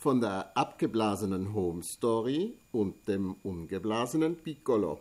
von der abgeblasenen Home Story und dem ungeblasenen Piccolo.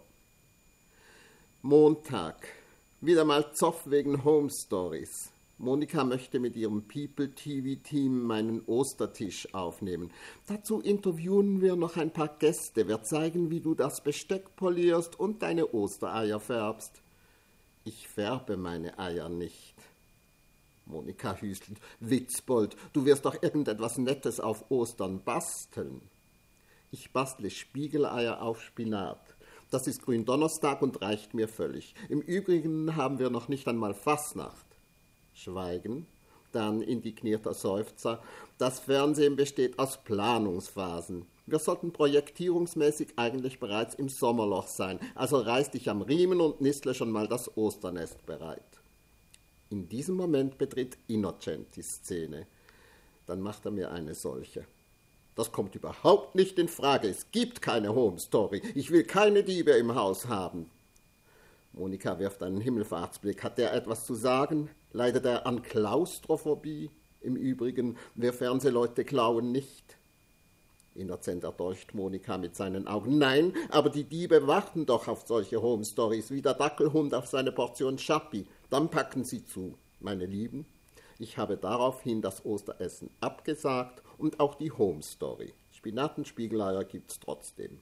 Montag. Wieder mal Zoff wegen Home Stories. Monika möchte mit ihrem People-TV-Team meinen Ostertisch aufnehmen. Dazu interviewen wir noch ein paar Gäste. Wir zeigen, wie du das Besteck polierst und deine Ostereier färbst. Ich färbe meine Eier nicht. Monika hüstelt. Witzbold, du wirst doch irgendetwas Nettes auf Ostern basteln. Ich bastle Spiegeleier auf Spinat. Das ist Gründonnerstag und reicht mir völlig. Im Übrigen haben wir noch nicht einmal Fasnacht. Schweigen, dann indignierter Seufzer. Das Fernsehen besteht aus Planungsphasen. Wir sollten projektierungsmäßig eigentlich bereits im Sommerloch sein. Also reiß dich am Riemen und nistle schon mal das Osternest bereit. In diesem Moment betritt Innocent die Szene. Dann macht er mir eine solche. Das kommt überhaupt nicht in Frage. Es gibt keine Home Story. Ich will keine Diebe im Haus haben. Monika wirft einen Himmelfahrtsblick. Hat der etwas zu sagen? Leidet er an Klaustrophobie? Im Übrigen, wir Fernsehleute klauen nicht. Innocent erdolcht Monika mit seinen Augen. Nein, aber die Diebe warten doch auf solche Home Stories, wie der Dackelhund auf seine Portion Schappi. Dann packen sie zu. Meine Lieben, ich habe daraufhin das Osteressen abgesagt und auch die Home Story. Spinatenspiegeleier gibt's trotzdem.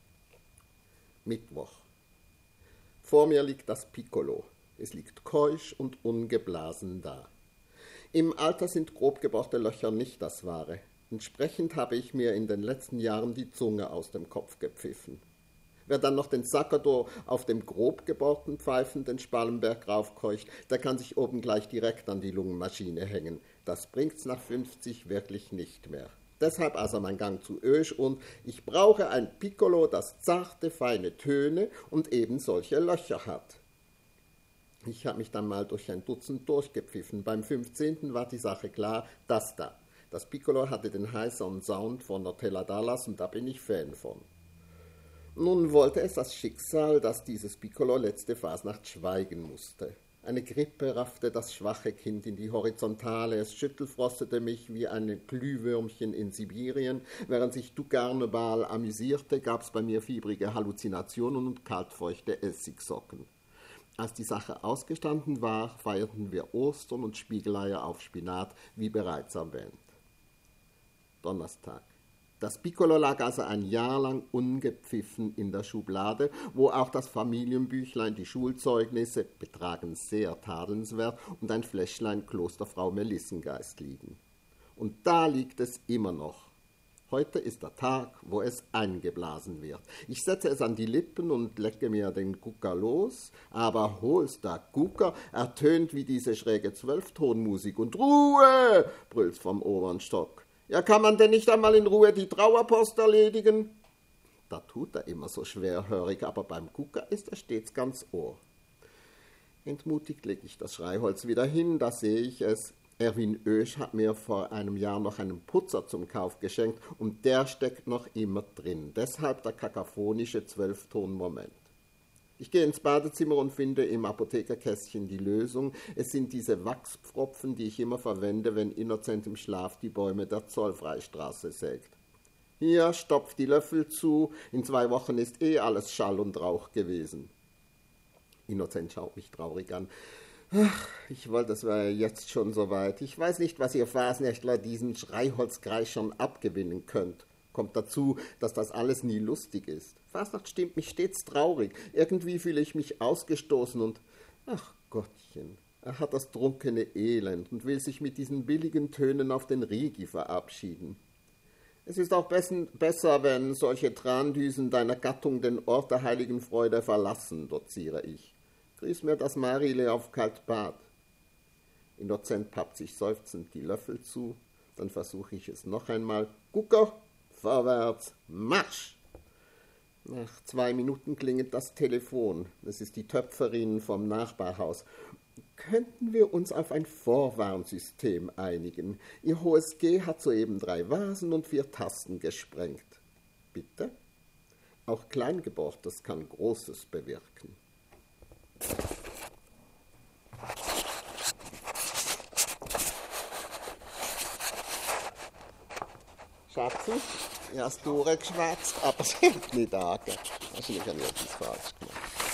Mittwoch. Vor mir liegt das Piccolo. Es liegt keusch und ungeblasen da. Im Alter sind grob gebohrte Löcher nicht das Wahre. Entsprechend habe ich mir in den letzten Jahren die Zunge aus dem Kopf gepfiffen. Wer dann noch den Sakador auf dem grob gebohrten Pfeifen den Spalenberg raufkeucht, der kann sich oben gleich direkt an die Lungenmaschine hängen. Das bringt's nach 50 wirklich nicht mehr. Deshalb also mein Gang zu Ösch und ich brauche ein Piccolo, das zarte, feine Töne und eben solche Löcher hat. Ich habe mich dann mal durch ein Dutzend durchgepfiffen. Beim 15. war die Sache klar, das da. Das Piccolo hatte den heißeren Sound von Nutella Dallas und da bin ich Fan von. Nun wollte es das Schicksal, dass dieses Piccolo letzte Fasnacht schweigen musste. Eine Grippe raffte das schwache Kind in die Horizontale, es schüttelfrostete mich wie ein Glühwürmchen in Sibirien. Während sich Dugarnebal amüsierte, gab's bei mir fiebrige Halluzinationen und kaltfeuchte Essigsocken. Als die Sache ausgestanden war, feierten wir Ostern und Spiegeleier auf Spinat, wie bereits erwähnt. Donnerstag. Das Piccolo lag also ein Jahr lang ungepfiffen in der Schublade, wo auch das Familienbüchlein, die Schulzeugnisse, betragen sehr tadelnswert, und ein Fläschlein Klosterfrau Melissengeist liegen. Und da liegt es immer noch. Heute ist der Tag, wo es eingeblasen wird. Ich setze es an die Lippen und lecke mir den Gucker los, aber holster Gucker ertönt wie diese schräge Zwölftonmusik und Ruhe, brüllt's vom oberen Stock. Ja, kann man denn nicht einmal in Ruhe die Trauerpost erledigen? Da tut er immer so schwerhörig, aber beim Gucker ist er stets ganz Ohr. Entmutigt lege ich das Schreiholz wieder hin, da sehe ich es. Erwin Oesch hat mir vor einem Jahr noch einen Putzer zum Kauf geschenkt und der steckt noch immer drin. Deshalb der kakaphonische 12-Ton-Moment. Ich gehe ins Badezimmer und finde im Apothekerkästchen die Lösung. Es sind diese Wachspfropfen, die ich immer verwende, wenn Innocent im Schlaf die Bäume der Zollfreistraße sägt. Hier, stopf die Löffel zu, in 2 Wochen ist alles Schall und Rauch gewesen. Innocent schaut mich traurig an. Ach, ich wollte, es wäre jetzt schon soweit. Ich weiß nicht, was ihr Fasnächtler diesen Schreiholzkreis schon abgewinnen könnt. Kommt dazu, dass das alles nie lustig ist. Fasnacht stimmt mich stets traurig. Irgendwie fühle ich mich ausgestoßen und, ach Gottchen, er hat das trunkene Elend und will sich mit diesen billigen Tönen auf den Rigi verabschieden. Es ist auch besser, wenn solche Trandüsen deiner Gattung den Ort der heiligen Freude verlassen, doziere ich. Grüß mir das Marile auf Kaltbad. Innocent pappt sich seufzend die Löffel zu, dann versuche ich es noch einmal. Gucker, vorwärts, Marsch! Nach 2 Minuten klingelt das Telefon. Es ist die Töpferin vom Nachbarhaus. Könnten wir uns auf ein Vorwarnsystem einigen? Ihr Hohes G hat soeben 3 Vasen und 4 Tasten gesprengt. Bitte? Auch Kleingebohrtes kann Großes bewirken. Schatzi, ich habe es durchgeschwätzt, aber es hat nicht angegeben. Wahrscheinlich habe ich etwas falsch gemacht.